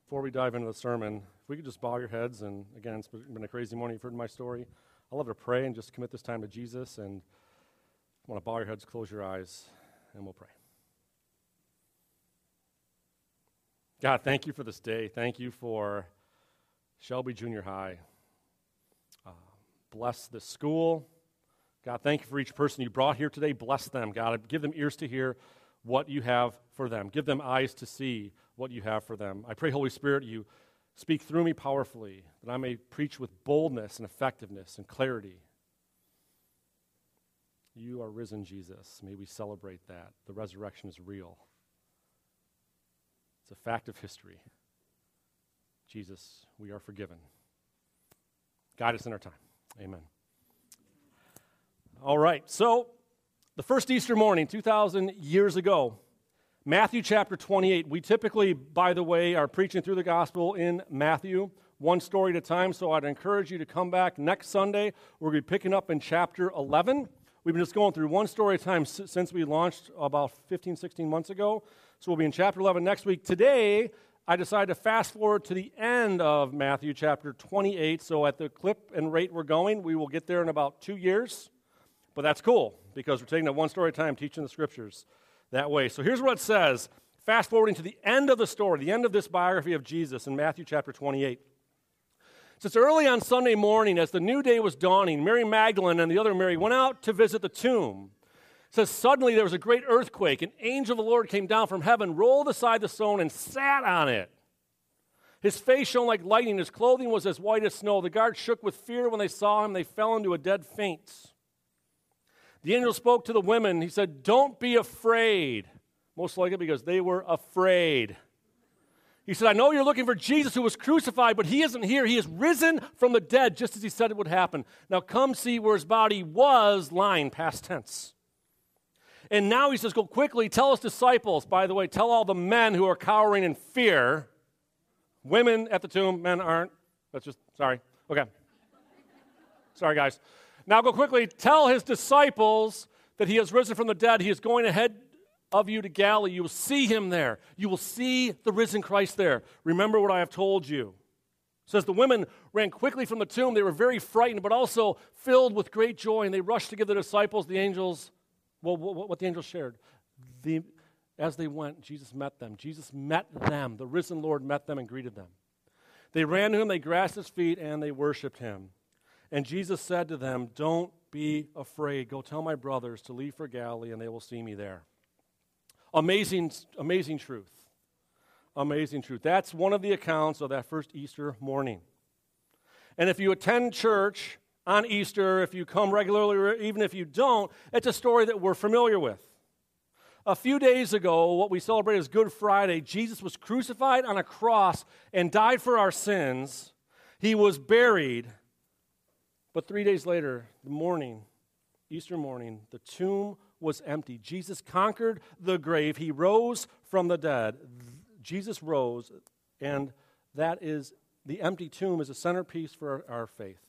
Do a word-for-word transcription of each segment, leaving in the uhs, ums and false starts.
before we dive into the sermon, if we could just bow your heads, and again, it's been a crazy morning. You've heard my story. I'd love to pray and just commit this time to Jesus, and I want to bow your heads, close your eyes, and we'll pray. God, thank you for this day. Thank you for Shelby Junior High. Uh, bless this school. God, thank you for each person you brought here today. Bless them, God. Give them ears to hear what you have for them. Give them eyes to see what you have for them. I pray, Holy Spirit, you speak through me powerfully, that I may preach with boldness and effectiveness and clarity. You are risen, Jesus. May we celebrate that. The resurrection is real. It's a fact of history. Jesus, we are forgiven. Guide us in our time. Amen. All right, so the first Easter morning, two thousand years ago, Matthew chapter twenty-eight. We typically, by the way, are preaching through the gospel in Matthew, one story at a time, so I'd encourage you to come back next Sunday. We're going to be picking up in chapter eleven. We've been just going through one story at a time since we launched about fifteen, sixteen months ago, so we'll be in chapter eleven next week. Today, I decided to fast forward to the end of Matthew chapter twenty-eight, so at the clip and rate we're going, we will get there in about two years, but that's cool, because we're taking it one story at a time, teaching the scriptures that way. So here's what it says, fast forwarding to the end of the story, the end of this biography of Jesus in Matthew chapter twenty-eight. It says, early on Sunday morning, as the new day was dawning, Mary Magdalene and the other Mary went out to visit the tomb. It says, suddenly there was a great earthquake. An angel of the Lord came down from heaven, rolled aside the stone, and sat on it. His face shone like lightning. His clothing was as white as snow. The guards shook with fear when they saw him. They fell into a dead faint. The angel spoke to the women. He said, don't be afraid. Most likely because they were afraid. He said, I know you're looking for Jesus who was crucified, but he isn't here. He is risen from the dead, just as he said it would happen. Now come see where his body was lying, past tense. And now he says, go quickly, tell his disciples. By the way, tell all the men who are cowering in fear. Women at the tomb, men aren't. That's just, sorry. Okay. Sorry, guys. Now go quickly, tell his disciples that he has risen from the dead. He is going ahead of you to Galilee. You will see him there. You will see the risen Christ there. Remember what I have told you. It says the women ran quickly from the tomb. They were very frightened, but also filled with great joy, and they rushed to give the disciples the angels, well, what the angels shared. The, as they went, Jesus met them. Jesus met them. The risen Lord met them and greeted them. They ran to him, they grasped his feet, and they worshiped him. And Jesus said to them, don't be afraid. Go tell my brothers to leave for Galilee, and they will see me there. Amazing, amazing truth. Amazing truth. That's one of the accounts of that first Easter morning. And if you attend church on Easter, if you come regularly, or even if you don't, it's a story that we're familiar with. A few days ago, what we celebrate as Good Friday, Jesus was crucified on a cross and died for our sins. He was buried. But three days later, the morning, Easter morning, the tomb was empty. Jesus conquered the grave. He rose from the dead. Jesus rose, and that is, the empty tomb is a centerpiece for our, our faith.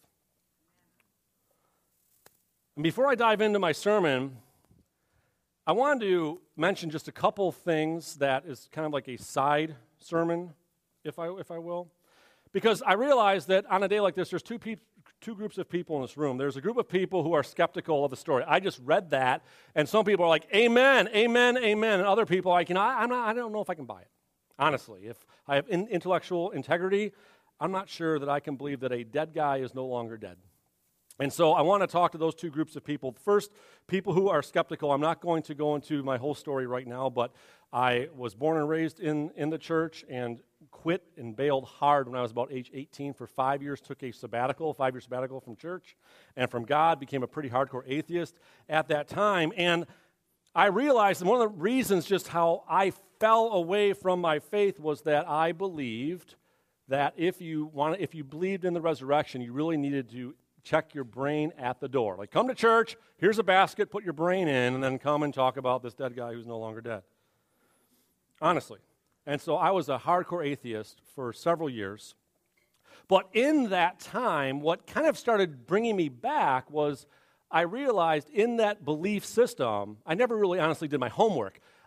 And before I dive into my sermon, I wanted to mention just a couple things that is kind of like a side sermon, if I if I will. Because I realize that on a day like this, there's two people, two groups of people in this room. There's a group of people who are skeptical of the story. I just read that, and some people are like, amen, amen, amen, and other people are like, you know, I, I'm not, I don't know if I can buy it. Honestly, if I have in, intellectual integrity, I'm not sure that I can believe that a dead guy is no longer dead. And so I want to talk to those two groups of people. First, people who are skeptical. I'm not going to go into my whole story right now, but I was born and raised in, in the church and quit and bailed hard when I was about age eighteen for five years, took a sabbatical, five-year sabbatical from church and from God, became a pretty hardcore atheist at that time. And I realized that one of the reasons just how I fell away from my faith was that I believed that if you want, if you believed in the resurrection, you really needed to check your brain at the door. Like, come to church, here's a basket, put your brain in, and then come and talk about this dead guy who's no longer dead. Honestly. And so I was a hardcore atheist for several years. But in that time, what kind of started bringing me back was I realized in that belief system, I never really honestly did my homework.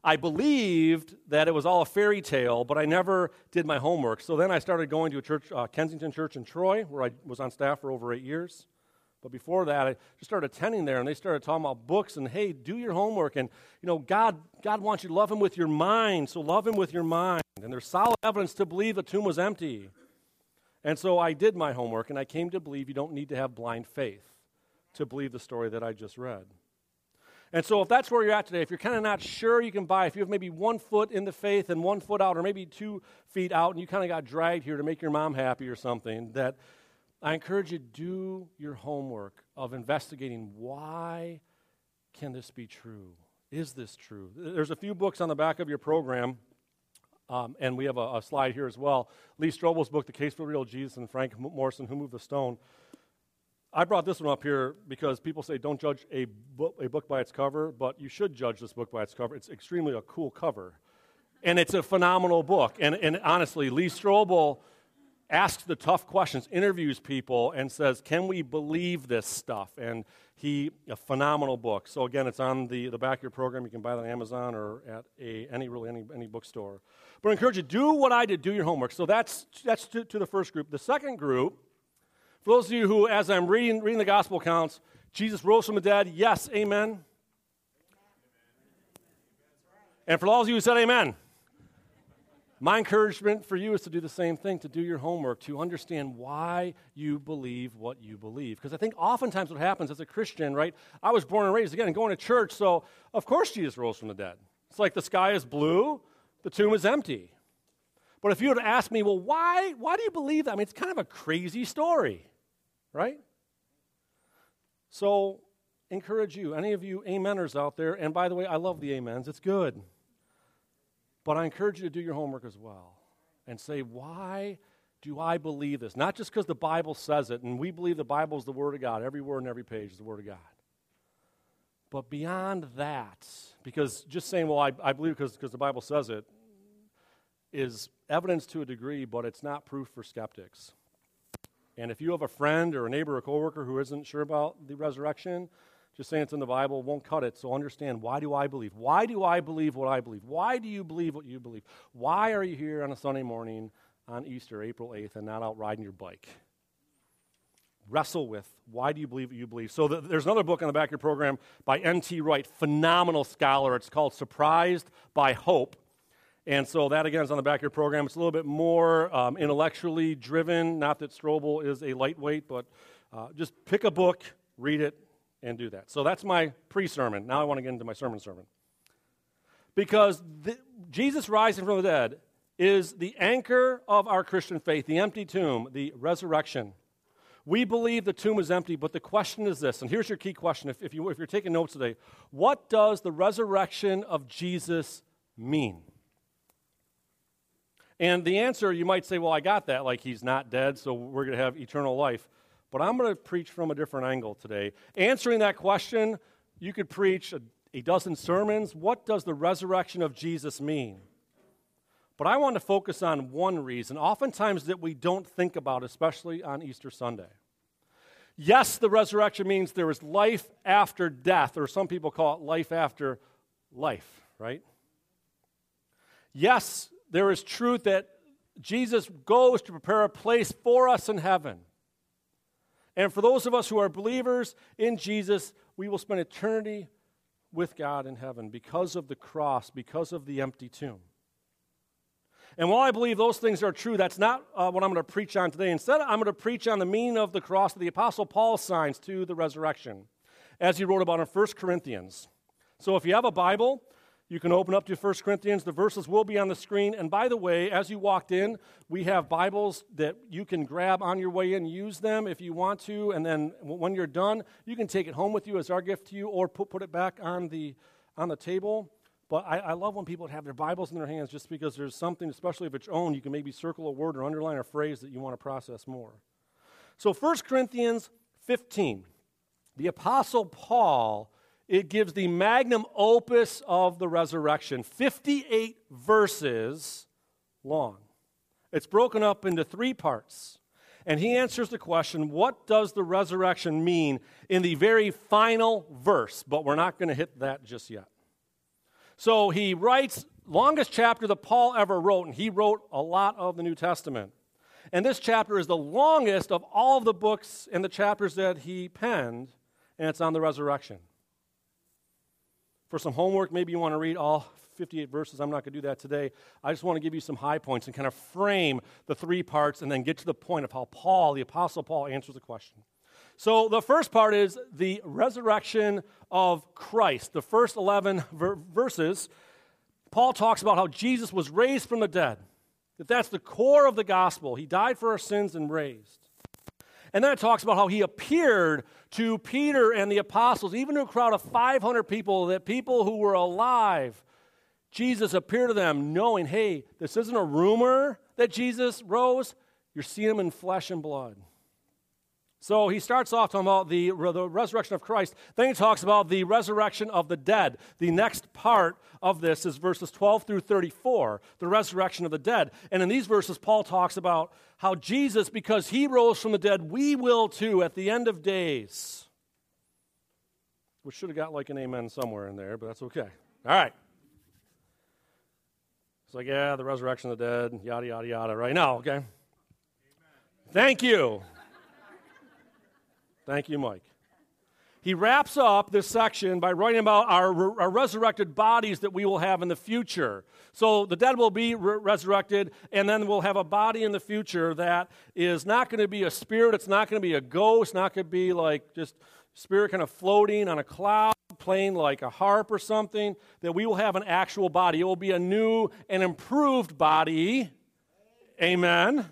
I believed that it was all a fairy tale, but I never did my homework. So then I started going to a church, uh, Kensington Church in Troy, where I was on staff for over eight years. But before that, I just started attending there, and they started talking about books and, hey, do your homework. And, you know, God, God wants you to love him with your mind, so love him with your mind. And there's solid evidence to believe the tomb was empty. And so I did my homework, and I came to believe you don't need to have blind faith to believe the story that I just read. And so if that's where you're at today, if you're kind of not sure you can buy, if you have maybe one foot in the faith and one foot out, or maybe two feet out, and you kind of got dragged here to make your mom happy or something, that I encourage you to do your homework of investigating, why can this be true? Is this true? There's a few books on the back of your program, um, and we have a, a slide here as well. Lee Strobel's book, The Case for the Real Jesus, and Frank Morrison, Who Moved the Stone. I brought this one up here because people say don't judge a book, a book by its cover, but you should judge this book by its cover. It's extremely a cool cover, and it's a phenomenal book. And, and honestly, Lee Strobel asks the tough questions, interviews people, and says, can we believe this stuff? And he, a phenomenal book. So again, it's on the, the back of your program. You can buy it on Amazon or at a any really any, any bookstore. But I encourage you, do what I did, do your homework. So that's that's to, to the first group. The second group, for those of you who, as I'm reading, reading the gospel accounts, Jesus rose from the dead, yes, amen. Amen. And for those of you who said amen, my encouragement for you is to do the same thing, to do your homework, to understand why you believe what you believe. Because I think oftentimes what happens as a Christian, right, I was born and raised, again, going to church, so of course Jesus rose from the dead. It's like the sky is blue, the tomb is empty. But if you were to ask me, well, why, why do you believe that? I mean, it's kind of a crazy story, right? So, encourage you, any of you ameners out there, and by the way, I love the amens, it's good. But I encourage you to do your homework as well and say, why do I believe this? Not just because the Bible says it, and we believe the Bible is the Word of God. Every word and every page is the Word of God. But beyond that, because just saying, well, I, I believe because the Bible says it, is evidence to a degree, but it's not proof for skeptics. And if you have a friend or a neighbor or coworker who isn't sure about the resurrection, just saying it's in the Bible won't cut it. So understand, why do I believe? Why do I believe what I believe? Why do you believe what you believe? Why are you here on a Sunday morning on Easter, April eighth, and not out riding your bike? Wrestle with, why do you believe what you believe? So th- there's another book on the back of your program by N T Wright, phenomenal scholar. It's called Surprised by Hope. And so that, again, is on the back of your program. It's a little bit more um, intellectually driven. Not that Strobel is a lightweight, but uh, just pick a book, read it, and do that. So that's my pre-sermon. Now I want to get into my sermon sermon. Because the, Jesus rising from the dead is the anchor of our Christian faith, the empty tomb, the resurrection. We believe the tomb is empty, but the question is this, and here's your key question, if, if, you, if you're taking notes today. What does the resurrection of Jesus mean? And the answer, you might say, well, I got that, like he's not dead, so we're going to have eternal life. But I'm going to preach from a different angle today. Answering that question, you could preach a, a dozen sermons. What does the resurrection of Jesus mean? But I want to focus on one reason, oftentimes that we don't think about, especially on Easter Sunday. Yes, the resurrection means there is life after death, or some people call it life after life, right? Yes, there is truth that Jesus goes to prepare a place for us in heaven. And for those of us who are believers in Jesus, we will spend eternity with God in heaven because of the cross, because of the empty tomb. And while I believe those things are true, that's not uh, what I'm going to preach on today. Instead, I'm going to preach on the meaning of the cross that the Apostle Paul signs to the resurrection, as he wrote about in First Corinthians. So if you have a Bible, you can open up to First Corinthians. The verses will be on the screen. And by the way, as you walked in, we have Bibles that you can grab on your way in, use them if you want to, and then when you're done, you can take it home with you as our gift to you, or put, put it back on the, on the table. But I, I love when people have their Bibles in their hands, just because there's something, especially if it's own, you can maybe circle a word or underline a phrase that you want to process more. So First Corinthians fifteen, the Apostle Paul, it gives the magnum opus of the resurrection, fifty-eight verses long. It's broken up into three parts. And he answers the question, what does the resurrection mean, in the very final verse? But we're not going to hit that just yet. So he writes, longest chapter that Paul ever wrote, and he wrote a lot of the New Testament. And this chapter is the longest of all of the books and the chapters that he penned, and it's on the resurrection. For some homework, maybe you want to read all fifty-eight verses. I'm not going to do that today. I just want to give you some high points and kind of frame the three parts and then get to the point of how Paul, the Apostle Paul, answers the question. So the first part is the resurrection of Christ. The first eleven ver- verses, Paul talks about how Jesus was raised from the dead. That that's the core of the gospel. He died for our sins and raised. And then it talks about how he appeared to Peter and the apostles, even to a crowd of five hundred people, that people who were alive, Jesus appeared to them knowing, hey, this isn't a rumor that Jesus rose. You're seeing him in flesh and blood. So he starts off talking about the, the resurrection of Christ. Then he talks about the resurrection of the dead. The next part of this is verses twelve through thirty-four, the resurrection of the dead. And in these verses, Paul talks about how Jesus, because he rose from the dead, we will too at the end of days. We should have got like an amen somewhere in there, but that's okay. All right. It's like, yeah, the resurrection of the dead, yada, yada, yada, right now, okay? Amen. Thank you. Thank you, Mike. He wraps up this section by writing about our, our resurrected bodies that we will have in the future. So the dead will be re- resurrected, and then we'll have a body in the future that is not going to be a spirit, it's not going to be a ghost, not going to be like just spirit kind of floating on a cloud, playing like a harp or something, that we will have an actual body. It will be a new and improved body. Amen.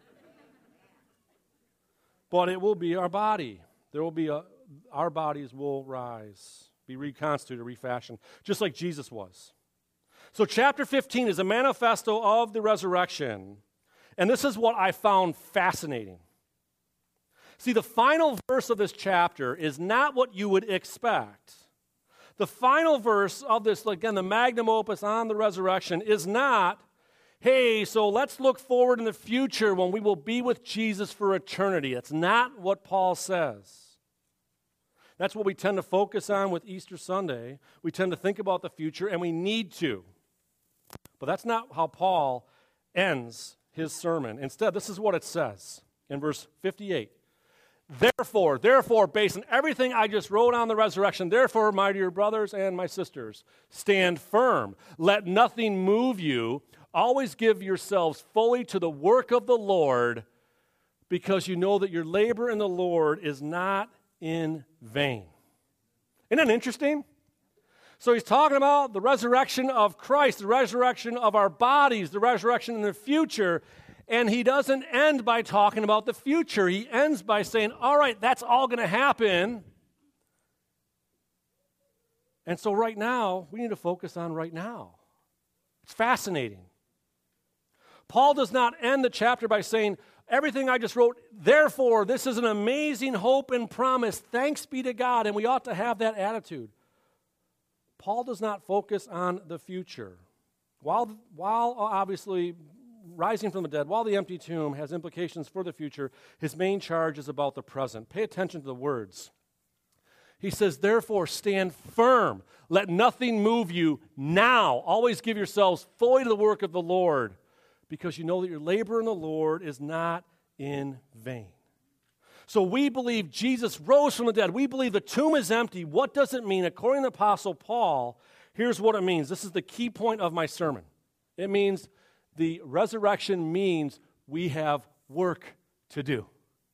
But it will be our body. There will be a, our bodies will rise, be reconstituted, refashioned, just like Jesus was. So chapter fifteen is a manifesto of the resurrection. And this is what I found fascinating. See, the final verse of this chapter is not what you would expect. The final verse of this, again, the magnum opus on the resurrection, is not, hey, so let's look forward in the future when we will be with Jesus for eternity. That's not what Paul says. That's what we tend to focus on with Easter Sunday. We tend to think about the future, and we need to. But that's not how Paul ends his sermon. Instead, this is what it says in verse fifty-eight. Therefore, therefore, based on everything I just wrote on the resurrection, therefore, my dear brothers and my sisters, stand firm. Let nothing move you. Always give yourselves fully to the work of the Lord, because you know that your labor in the Lord is not in vain. Isn't that interesting? So he's talking about the resurrection of Christ, the resurrection of our bodies, the resurrection in the future, and he doesn't end by talking about the future. He ends by saying, all right, that's all going to happen. And so right now, we need to focus on right now. It's fascinating. Paul does not end the chapter by saying, everything I just wrote, therefore, this is an amazing hope and promise. Thanks be to God, and we ought to have that attitude. Paul does not focus on the future. While, while obviously rising from the dead, while the empty tomb has implications for the future, his main charge is about the present. Pay attention to the words. He says, therefore, stand firm. Let nothing move you now. Always give yourselves fully to the work of the Lord, because you know that your labor in the Lord is not in vain. So we believe Jesus rose from the dead. We believe the tomb is empty. What does it mean? According to the Apostle Paul, here's what it means. This is the key point of my sermon. It means the resurrection means we have work to do.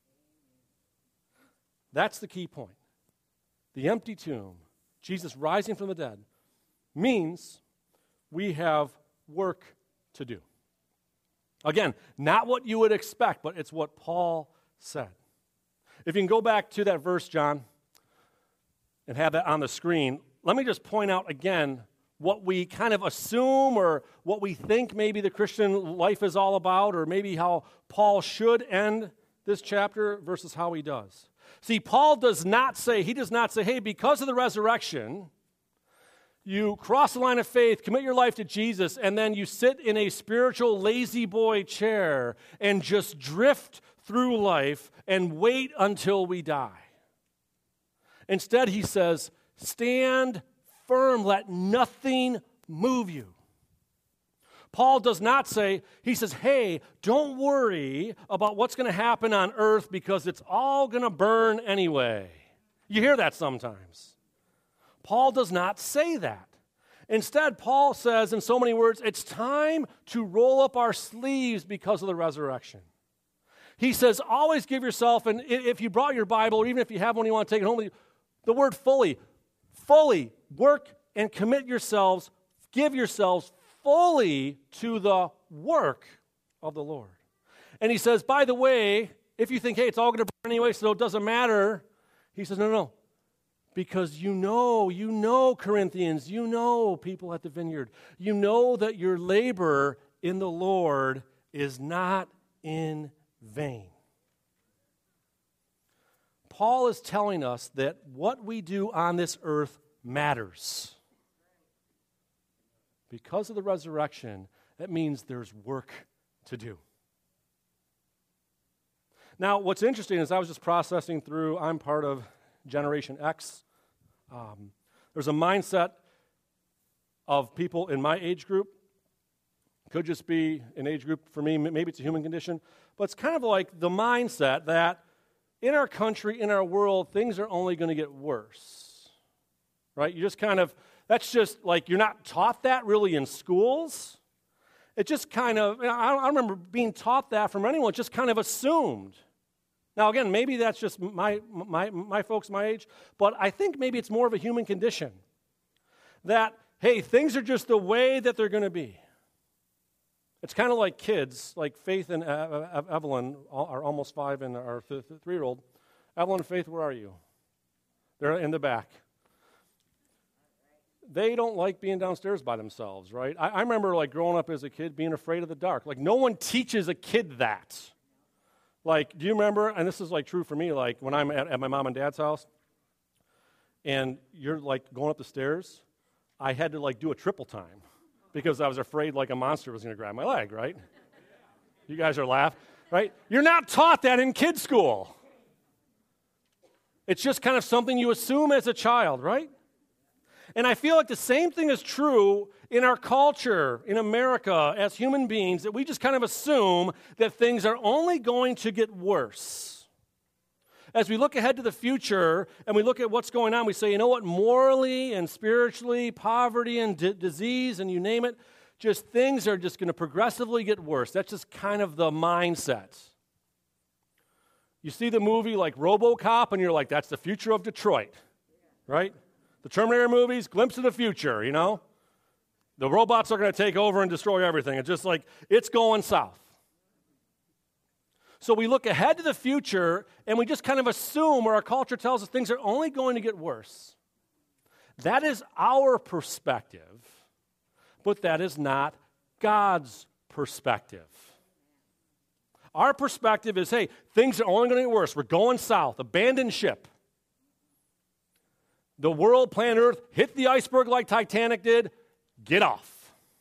That's the key point. The empty tomb, Jesus rising from the dead, means we have work to do. Again, not what you would expect, but it's what Paul said. If you can go back to that verse, John, and have that on the screen, let me just point out again what we kind of assume or what we think maybe the Christian life is all about, or maybe how Paul should end this chapter versus how he does. See, Paul does not say, he does not say, hey, because of the resurrection, you cross the line of faith, commit your life to Jesus, and then you sit in a spiritual lazy boy chair and just drift through life and wait until we die. Instead, he says, stand firm, let nothing move you. Paul does not say, he says, hey, don't worry about what's going to happen on earth because it's all going to burn anyway. You hear that sometimes. Paul does not say that. Instead, Paul says in so many words, it's time to roll up our sleeves because of the resurrection. He says, always give yourself, and if you brought your Bible, or even if you have one you want to take it home with you, the word fully, fully work and commit yourselves, give yourselves fully to the work of the Lord. And he says, by the way, if you think, hey, it's all going to burn anyway, so it doesn't matter, he says, no, no, no. Because you know, you know, Corinthians, you know, people at the vineyard, you know that your labor in the Lord is not in vain. Paul is telling us that what we do on this earth matters. Because of the resurrection, that means there's work to do. Now, what's interesting is I was just processing through, I'm part of Generation X. Um, there's a mindset of people in my age group. Could just be an age group for me, maybe it's a human condition, but it's kind of like the mindset that in our country, in our world, things are only going to get worse, right? You just kind of, that's just like, you're not taught that really in schools. It just kind of, you know, I, I remember being taught that from anyone, just kind of assumed. Now, again, maybe that's just my, my, my folks my age, but I think maybe it's more of a human condition that, hey, things are just the way that they're going to be. It's kind of like kids, like Faith and Evelyn are almost five and our th- th- three-year-old. Evelyn and Faith, where are you? They're in the back. They don't like being downstairs by themselves, right? I, I remember like growing up as a kid being afraid of the dark. Like no one teaches a kid that. Like, do you remember, and this is like true for me, like when I'm at, at my mom and dad's house and you're like going up the stairs, I had to like do a triple time because I was afraid like a monster was going to grab my leg, right? You guys are laughing, right? You're not taught that in kids' school. It's just kind of something you assume as a child, right? And I feel like the same thing is true in our culture, in America, as human beings, that we just kind of assume that things are only going to get worse. As we look ahead to the future and we look at what's going on, we say, you know what, morally and spiritually, poverty and d- disease and you name it, just things are just going to progressively get worse. That's just kind of the mindset. You see the movie like RoboCop and you're like, that's the future of Detroit, right? The Terminator movies, glimpse of the future, you know? The robots are going to take over and destroy everything. It's just like, it's going south. So we look ahead to the future, and we just kind of assume, or our culture tells us, things are only going to get worse. That is our perspective, but that is not God's perspective. Our perspective is, hey, things are only going to get worse. We're going south. Abandon ship. The world, planet Earth, hit the iceberg like Titanic did, get off.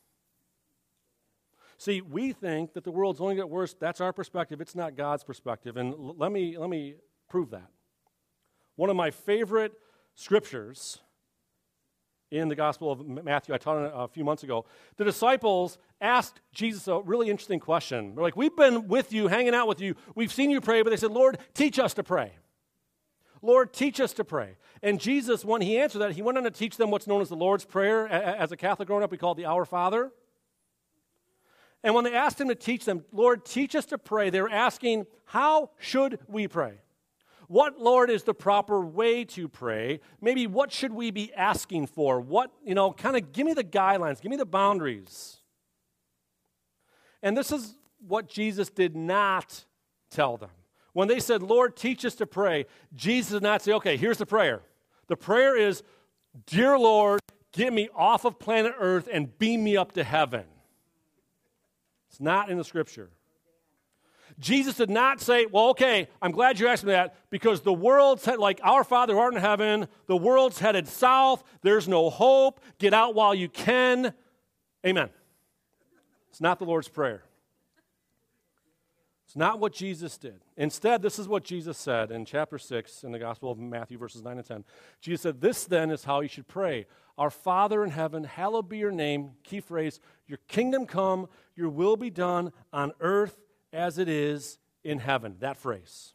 See, we think that the world's only get worse. That's our perspective. It's not God's perspective. And l- let me let me prove that. One of my favorite scriptures in the Gospel of Matthew, I taught it a few months ago. The disciples asked Jesus a really interesting question. They're like, we've been with you, hanging out with you. We've seen you pray, but they said, Lord, teach us to pray. Lord, teach us to pray. And Jesus, when he answered that, he went on to teach them what's known as the Lord's Prayer. As a Catholic growing up, we call it the Our Father. And when they asked him to teach them, Lord, teach us to pray, they were asking, how should we pray? What, Lord, is the proper way to pray? Maybe what should we be asking for? What, you know, kind of give me the guidelines, give me the boundaries. And this is what Jesus did not tell them. When they said, Lord, teach us to pray, Jesus did not say, okay, here's the prayer. The prayer is, dear Lord, get me off of planet Earth and beam me up to heaven. It's not in the Scripture. Jesus did not say, well, okay, I'm glad you asked me that because the world's head, like our Father who art in heaven, the world's headed south. There's no hope. Get out while you can. Amen. It's not the Lord's Prayer. It's not what Jesus did. Instead, this is what Jesus said in chapter six in the Gospel of Matthew, verses nine and ten. Jesus said, "This then is how you should pray. Our Father in heaven, hallowed be your name." Key phrase, "Your kingdom come, your will be done on earth as it is in heaven." That phrase.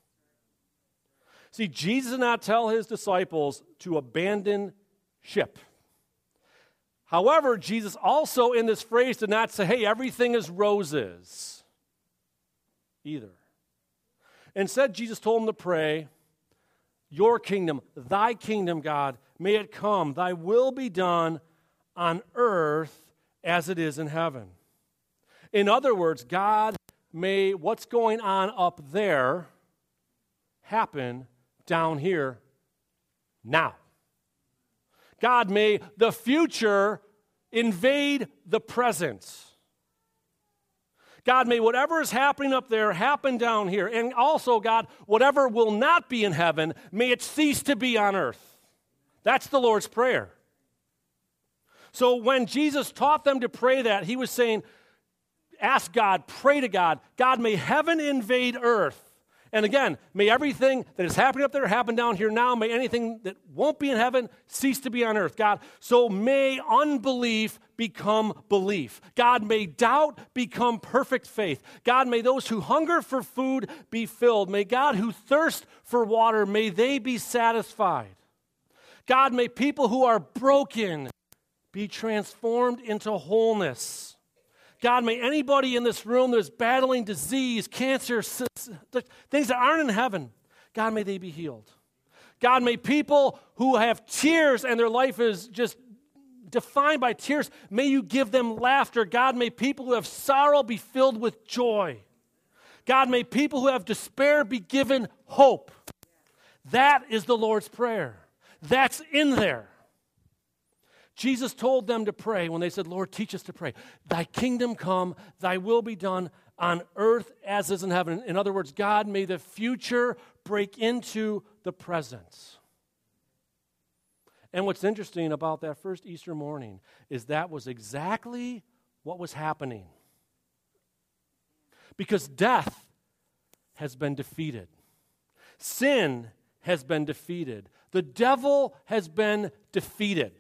See, Jesus did not tell his disciples to abandon ship. However, Jesus also in this phrase did not say, "Hey, everything is roses," either. Instead, Jesus told them to pray, "Your kingdom, thy kingdom, God, may it come. Thy will be done on earth as it is in heaven." In other words, God, may what's going on up there happen down here now. God, may the future invade the present. God, may whatever is happening up there happen down here. And also, God, whatever will not be in heaven, may it cease to be on earth. That's the Lord's Prayer. So when Jesus taught them to pray that, he was saying, ask God, pray to God. God, may heaven invade earth. And again, may everything that is happening up there happen down here now. May anything that won't be in heaven cease to be on earth. God, so may unbelief become belief. God, may doubt become perfect faith. God, may those who hunger for food be filled. May God who thirst for water, may they be satisfied. God, may people who are broken be transformed into wholeness. God, may anybody in this room that is battling disease, cancer, things that aren't in heaven, God, may they be healed. God, may people who have tears and their life is just defined by tears, may you give them laughter. God, may people who have sorrow be filled with joy. God, may people who have despair be given hope. That is the Lord's Prayer. That's in there. Jesus told them to pray when they said, "Lord, teach us to pray. Thy kingdom come, thy will be done on earth as is in heaven." In other words, God, may the future break into the present. And what's interesting about that first Easter morning is that was exactly what was happening. Because death has been defeated. Sin has been defeated. The devil has been defeated.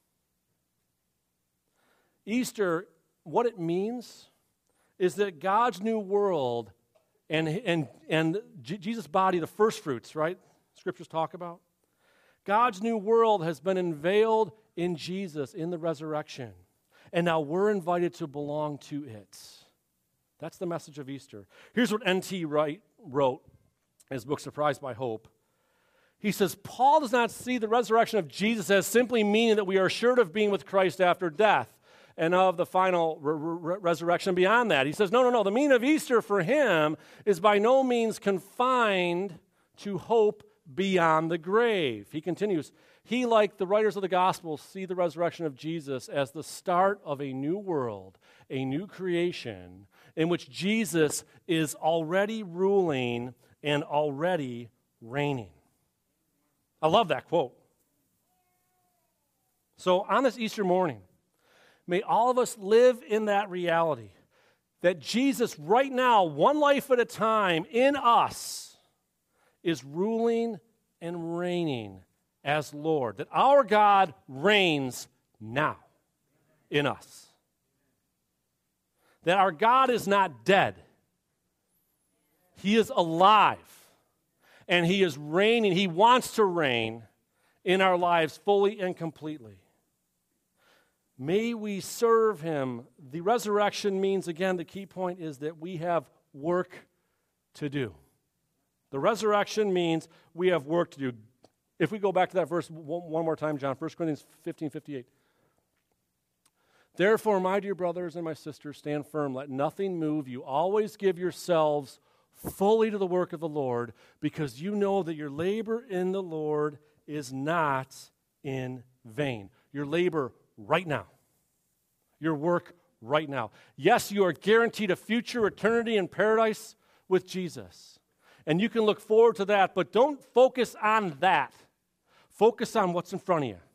Easter, what it means is that God's new world and, and, and Jesus' body, the first fruits, right? Scriptures talk about. God's new world has been unveiled in Jesus in the resurrection. And now we're invited to belong to it. That's the message of Easter. Here's what N T Wright wrote in his book, Surprised by Hope. He says, Paul does not see the resurrection of Jesus as simply meaning that we are assured of being with Christ after death and of the final re- re- resurrection beyond that. He says, no, no, no. The meaning of Easter for him is by no means confined to hope beyond the grave. He continues, he, like the writers of the Gospels, see the resurrection of Jesus as the start of a new world, a new creation, in which Jesus is already ruling and already reigning. I love that quote. So on this Easter morning, may all of us live in that reality that Jesus right now, one life at a time, in us, is ruling and reigning as Lord. That our God reigns now in us. That our God is not dead. He is alive. And He is reigning. He wants to reign in our lives fully and completely. May we serve Him. The resurrection means, again, the key point is that we have work to do. The resurrection means we have work to do. If we go back to that verse one more time, John, First Corinthians fifteen fifty-eight. Therefore, my dear brothers and my sisters, stand firm. Let nothing move you. Always give yourselves fully to the work of the Lord, because you know that your labor in the Lord is not in vain. Your labor right now. Your work right now. Yes, you are guaranteed a future eternity in paradise with Jesus. And you can look forward to that, but don't focus on that. Focus on what's in front of you.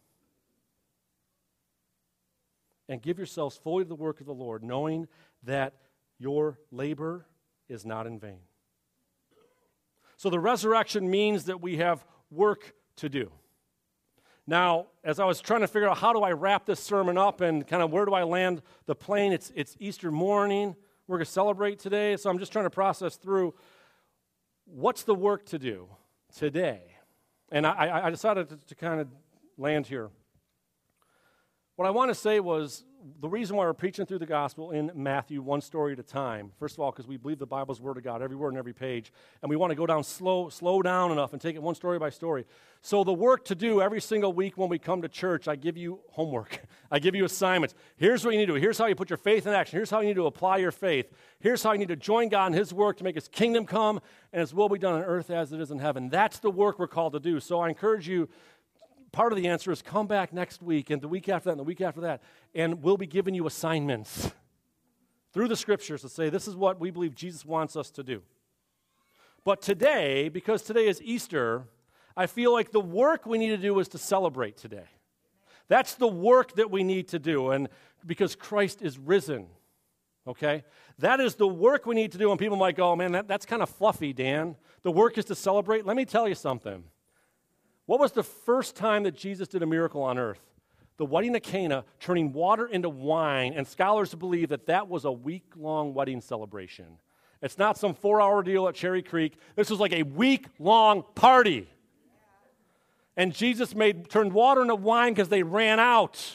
And give yourselves fully to the work of the Lord, knowing that your labor is not in vain. So the resurrection means that we have work to do. Now, as I was trying to figure out how do I wrap this sermon up and kind of where do I land the plane, it's, it's Easter morning. We're going to celebrate today, so I'm just trying to process through what's the work to do today. And I, I decided to, to kind of land here. What I want to say was the reason why we're preaching through the gospel in Matthew, one story at a time. First of all, because we believe the Bible's word of God, every word and every page, and we want to go down slow, slow down enough and take it one story by story. So the work to do every single week when we come to church, I give you homework. I give you assignments. Here's what you need to do. Here's how you put your faith in action. Here's how you need to apply your faith. Here's how you need to join God in His work to make His kingdom come, and His will be done on earth as it is in heaven. That's the work we're called to do. So I encourage you. Part of the answer is come back next week and the week after that and the week after that, and we'll be giving you assignments through the Scriptures to say this is what we believe Jesus wants us to do. But today, because today is Easter, I feel like the work we need to do is to celebrate today. That's the work that we need to do, and because Christ is risen, okay? That is the work we need to do, and people might go, oh, man, that, that's kind of fluffy, Dan. The work is to celebrate. Let me tell you something. What was the first time that Jesus did a miracle on earth? The wedding of Cana, turning water into wine, and scholars believe that that was a week-long wedding celebration. It's not some four-hour deal at Cherry Creek. This was like a week-long party. And Jesus made turned water into wine because they ran out.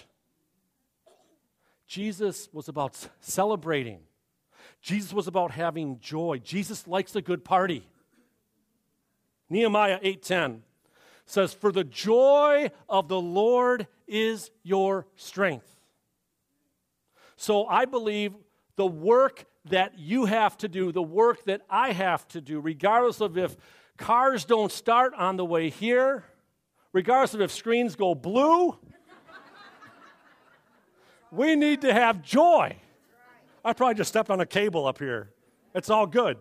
Jesus was about celebrating. Jesus was about having joy. Jesus likes a good party. Nehemiah eight ten. Says, for the joy of the Lord is your strength. So I believe the work that you have to do, the work that I have to do, regardless of if cars don't start on the way here, regardless of if screens go blue, we need to have joy. I probably just stepped on a cable up here. It's all good.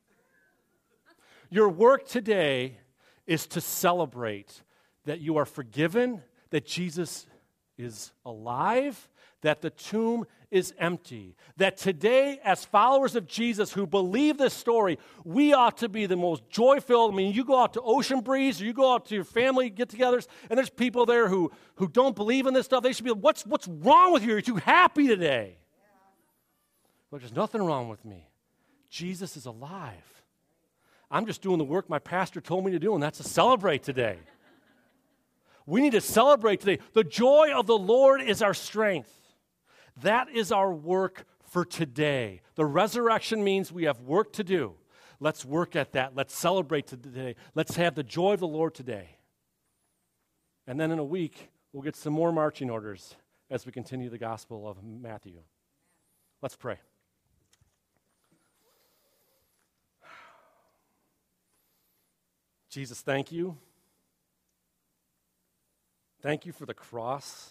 Your work today is to celebrate that you are forgiven, that Jesus is alive, that the tomb is empty, that today, as followers of Jesus who believe this story, we ought to be the most joy-filled. I mean, you go out to Ocean Breeze, or you go out to your family get-togethers, and there's people there who, who don't believe in this stuff. They should be like, what's, what's wrong with you? You're too happy today. Well, there's nothing wrong with me. Jesus is alive. I'm just doing the work my pastor told me to do, and that's to celebrate today. We need to celebrate today. The joy of the Lord is our strength. That is our work for today. The resurrection means we have work to do. Let's work at that. Let's celebrate today. Let's have the joy of the Lord today. And then in a week, we'll get some more marching orders as we continue the Gospel of Matthew. Let's pray. Jesus, thank you. Thank you for the cross.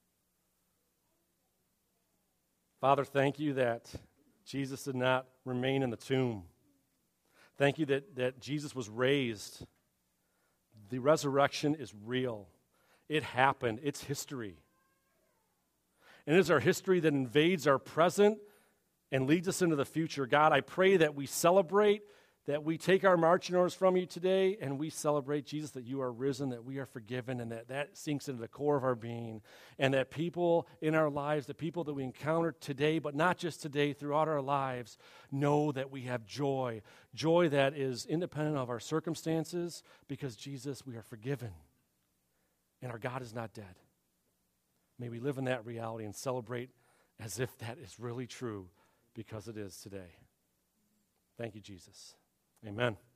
Father, thank you that Jesus did not remain in the tomb. Thank you that, that Jesus was raised. The resurrection is real. It happened. It's history. And it is our history that invades our present and leads us into the future. God, I pray that we celebrate, that we take our marching orders from you today and we celebrate, Jesus, that you are risen, that we are forgiven, and that that sinks into the core of our being, and that people in our lives, the people that we encounter today, but not just today, throughout our lives, know that we have joy, joy that is independent of our circumstances, because, Jesus, we are forgiven, and our God is not dead. May we live in that reality and celebrate as if that is really true, because it is today. Thank you, Jesus. Amen.